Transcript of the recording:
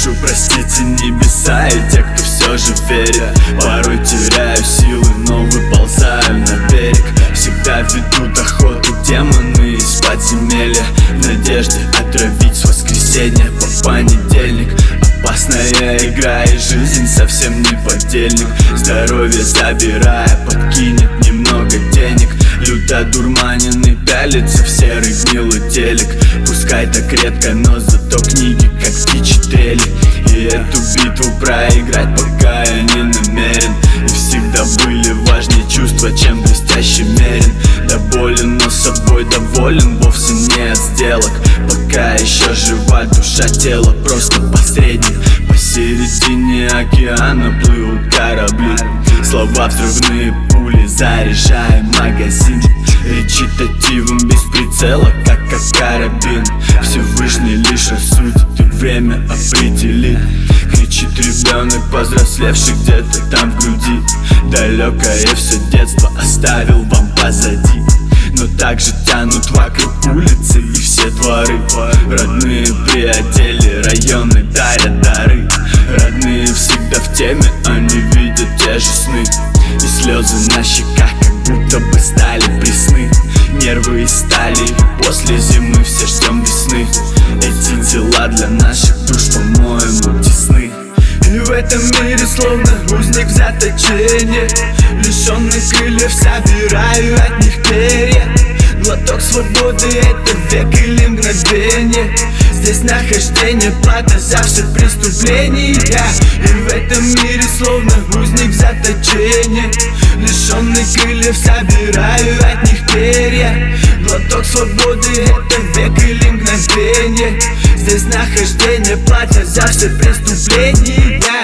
прошу, простите небеса и те, кто все же верит. Порой теряю силы, но выползаю на берег. Всегда ведут охоту демоны из подземелья, в надежде отравить с воскресенья по понедельник. Опасная игра и жизнь совсем не подельник. Здоровье забирая, подкинет немного денег. Люто дурманенный пялится в серый гнилый телек. Пускай так редко, но зато книги как птичьи трели. И эту битву проиграть пока я не намерен. И всегда были важнее чувства, чем блестящий мерен. Да болен, но собой доволен, вовсе не от сделок. Пока еще жива душа, тело просто посредник. Посередине океана плывут корабли. Слова взрывные пули, заряжаем магазин. Речитативом без прицела, как карабин. Всевышний лишь рассудит и время определит. Кричит ребенок, повзрослевший где-то там в груди. Далекое все детство оставил вам позади. Но также тянут вокруг улицы и все дворы. Родные при отделе, районы дарят дары. Родные всегда в теме, они видят те же сны. И слезы на щеках как будто бы стали пресны. Нервы из стали, и после зимы все ждем весны. Эти тела для наших душ, по-моему, тесны. И в этом мире словно узник в заточении. Лишённый крыльев, собираю от них перья. Глоток свободы — это век или мгновение. Здесь нахождение плата за все преступления. И в этом мире словно узник в заточении. Лишённый крыльев, собираю от них перья. Глоток свободы — это век или мгновение. Здесь нахождение плата за все преступления.